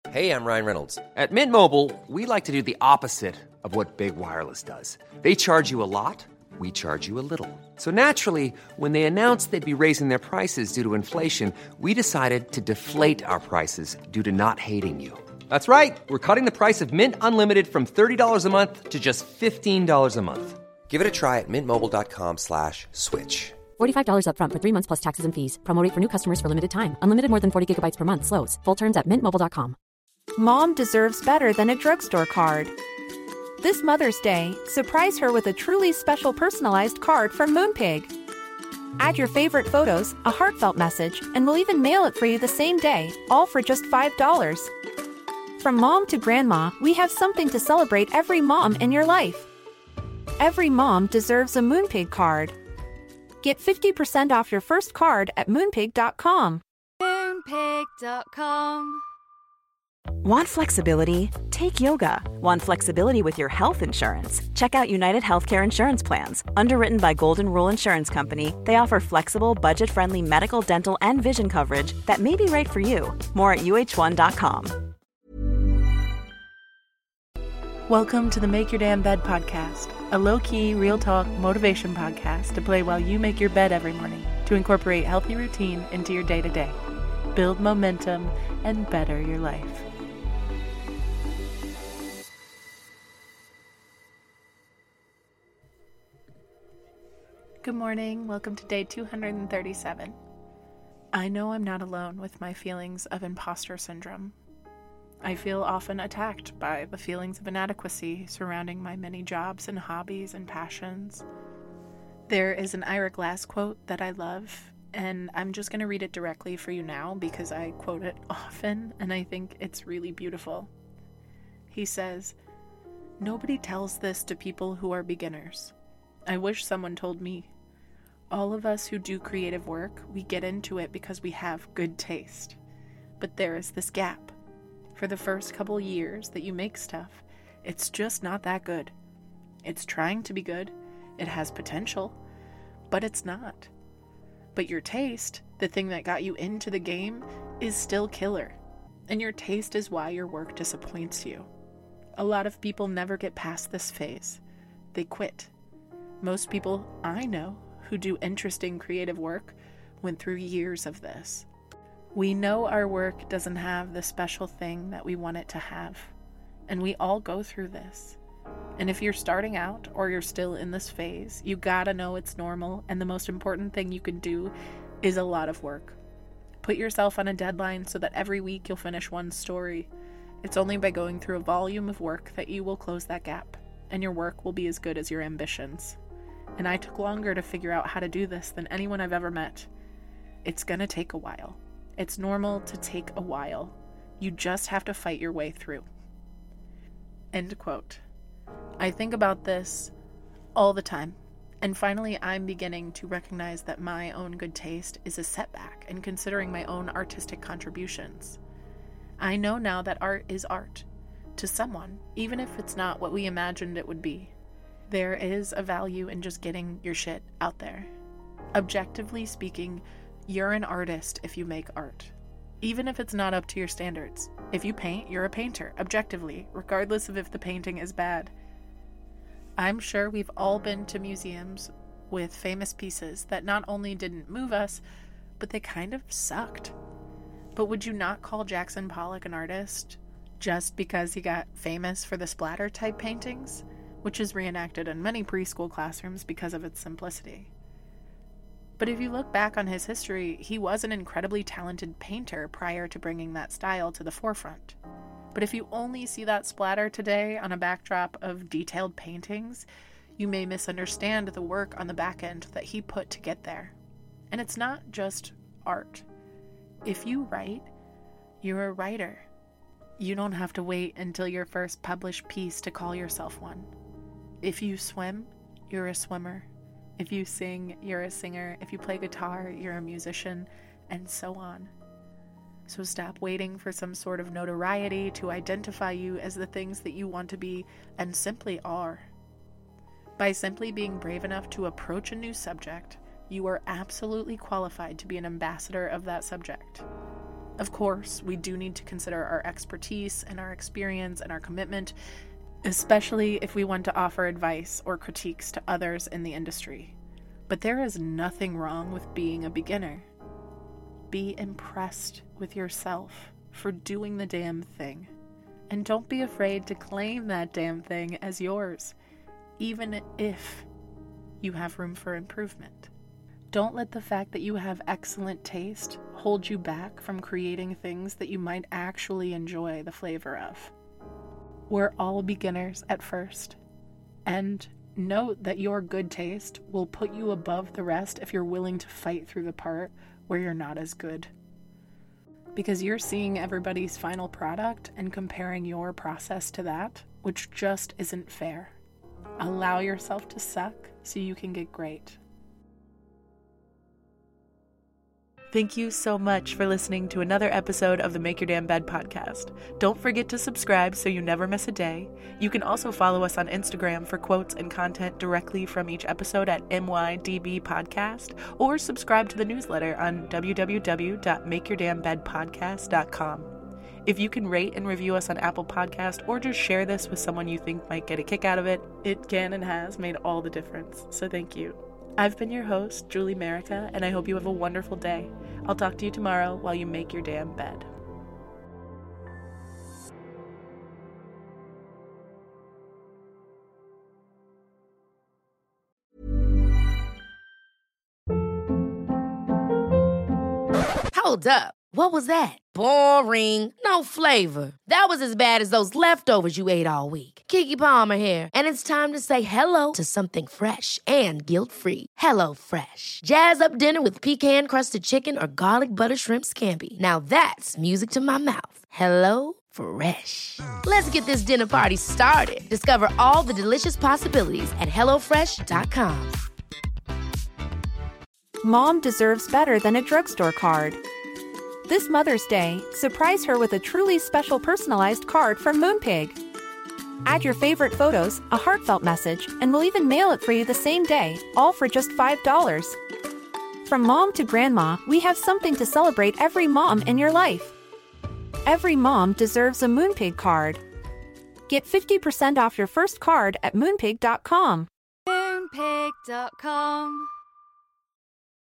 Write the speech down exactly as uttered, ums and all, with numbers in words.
Hey, I'm Ryan Reynolds. At Mint Mobile, we like to do the opposite of what Big Wireless does. They charge you a lot, we charge you a little. So naturally, when they announced they'd be raising their prices due to inflation, we decided to deflate our prices due to not hating you. That's right. We're cutting the price of Mint Unlimited from thirty dollars a month to just fifteen dollars a month. Give it a try at mintmobile.com slash switch. forty-five dollars up front for three months plus taxes and fees. Promo rate for new customers for limited time. Unlimited more than forty gigabytes per month slows. Full terms at mint mobile dot com. Mom deserves better than a drugstore card. This Mother's Day, surprise her with a truly special personalized card from Moonpig. Add your favorite photos, a heartfelt message, and we'll even mail it for you the same day, all for just five dollars. From mom to grandma, we have something to celebrate every mom in your life. Every mom deserves a Moonpig card. Get fifty percent off your first card at moonpig dot com. moonpig dot com. Want flexibility? Take yoga. Want flexibility with your health insurance? Check out United Healthcare Insurance Plans. Underwritten by Golden Rule Insurance Company, they offer flexible, budget-friendly medical, dental, and vision coverage that may be right for you. More at U H one dot com. Welcome to the Make Your Damn Bed podcast, a low-key, real-talk motivation podcast to play while you make your bed every morning to incorporate healthy routine into your day-to-day. Build momentum and better your life. Good morning. Welcome to day two hundred thirty-seven. I know I'm not alone with my feelings of imposter syndrome. I feel often attacked by the feelings of inadequacy surrounding my many jobs and hobbies and passions. There is an Ira Glass quote that I love, and I'm just going to read it directly for you now because I quote it often, and I think it's really beautiful. He says, "Nobody tells this to people who are beginners. I wish someone told me. All of us who do creative work, we get into it because we have good taste. But there is this gap. For the first couple years that you make stuff, it's just not that good. It's trying to be good, it has potential, but it's not. But your taste, the thing that got you into the game, is still killer. And your taste is why your work disappoints you. A lot of people never get past this phase. They quit. Most people I know who do interesting creative work went through years of this. We know our work doesn't have the special thing that we want it to have, and we all go through this. And if you're starting out or you're still in this phase, you gotta know it's normal, and the most important thing you can do is a lot of work. Put yourself on a deadline so that every week you'll finish one story. It's only by going through a volume of work that you will close that gap, and your work will be as good as your ambitions. And I took longer to figure out how to do this than anyone I've ever met. It's gonna take a while. It's normal to take a while. You just have to fight your way through." End quote. I think about this all the time, and finally I'm beginning to recognize that my own good taste is a setback in considering my own artistic contributions. I know now that art is art, to someone, even if it's not what we imagined it would be. There is a value in just getting your shit out there. Objectively speaking, you're an artist if you make art, even if it's not up to your standards. If you paint, you're a painter, objectively, regardless of if the painting is bad. I'm sure we've all been to museums with famous pieces that not only didn't move us, but they kind of sucked. But would you not call Jackson Pollock an artist just because he got famous for the splatter-type paintings, which is reenacted in many preschool classrooms because of its simplicity? But if you look back on his history, he was an incredibly talented painter prior to bringing that style to the forefront. But if you only see that splatter today on a backdrop of detailed paintings, you may misunderstand the work on the back end that he put to get there. And it's not just art. If you write, you're a writer. You don't have to wait until your first published piece to call yourself one. If you swim, you're a swimmer. If you sing, you're a singer. If you play guitar, you're a musician, and so on. So stop waiting for some sort of notoriety to identify you as the things that you want to be and simply are. By simply being brave enough to approach a new subject, you are absolutely qualified to be an ambassador of that subject. Of course, we do need to consider our expertise and our experience and our commitment, especially if we want to offer advice or critiques to others in the industry. But there is nothing wrong with being a beginner. Be impressed with yourself for doing the damn thing. And don't be afraid to claim that damn thing as yours, even if you have room for improvement. Don't let the fact that you have excellent taste hold you back from creating things that you might actually enjoy the flavor of. We're all beginners at first, and note that your good taste will put you above the rest if you're willing to fight through the part where you're not as good. Because you're seeing everybody's final product and comparing your process to that, which just isn't fair. Allow yourself to suck so you can get great. Thank you so much for listening to another episode of the Make Your Damn Bed podcast. Don't forget to subscribe so you never miss a day. You can also follow us on Instagram for quotes and content directly from each episode at M Y D B Podcast, or subscribe to the newsletter on w w w dot make your damn bed podcast dot com. If you can rate and review us on Apple Podcast, or just share this with someone you think might get a kick out of it, it can and has made all the difference, so thank you. I've been your host, Julie Merica, and I hope you have a wonderful day. I'll talk to you tomorrow while you make your damn bed. Hold up. What was that? Boring. No flavor. That was as bad as those leftovers you ate all week. Keke Palmer here, and it's time to say hello to something fresh and guilt-free. Hello Fresh. Jazz up dinner with pecan-crusted chicken or garlic butter shrimp scampi. Now that's music to my mouth. Hello Fresh. Let's get this dinner party started. Discover all the delicious possibilities at hello fresh dot com. Mom deserves better than a drugstore card. This Mother's Day, surprise her with a truly special personalized card from Moonpig. Add your favorite photos, a heartfelt message, and we'll even mail it for you the same day, all for just five dollars. From mom to grandma, we have something to celebrate every mom in your life. Every mom deserves a Moonpig card. Get fifty percent off your first card at moonpig dot com. Moonpig dot com